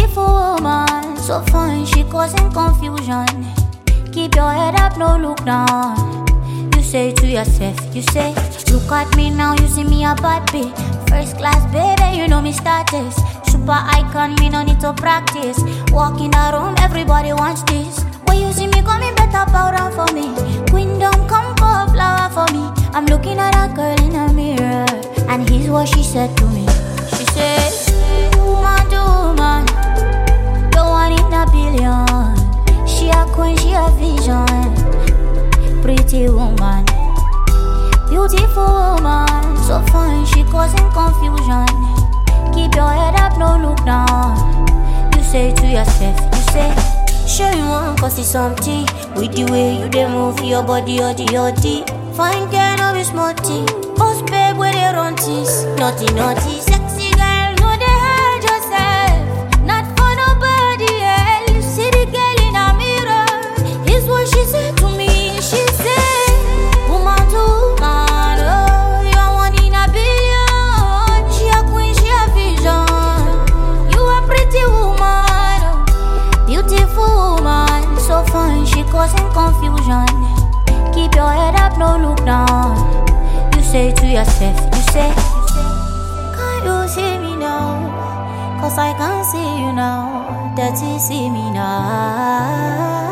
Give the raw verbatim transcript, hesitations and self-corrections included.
Beautiful woman, so fine, she causing confusion. Keep your head up, no look down. You say to yourself, you say, look at me now, you see me a bad bitch. First class, baby, you know me status. Super icon, me no need to practice. Walk in the room, everybody wants this. When you see me coming, better bow down for me. Queendom, come pour a flower for me. I'm looking at a girl in a mirror, and here's what she said to me. She said, woman to woman, the one in a billion. She a queen, she a vision. Pretty woman, beautiful woman, so fine, she causing confusion. Keep your head up, no look down. You say to yourself, you say, sure you want cause it's something. With the way you dey move your body, yoddy yoddy. Fine girl, no be smarty. Boss babe, where they run this. Naughty naughty, sexy girl, no they hide yourself. Not for nobody else. See the girl in a mirror. Here's what she said to me. She said, woman to woman, oh, you are one in a billion. She a queen, she a vision. You a pretty woman, oh, beautiful woman, so fine, she causing confusion. Keep your head up, no look down. You say to yourself, you say, can't you see me now? Cause I can't see you now. That you see me now.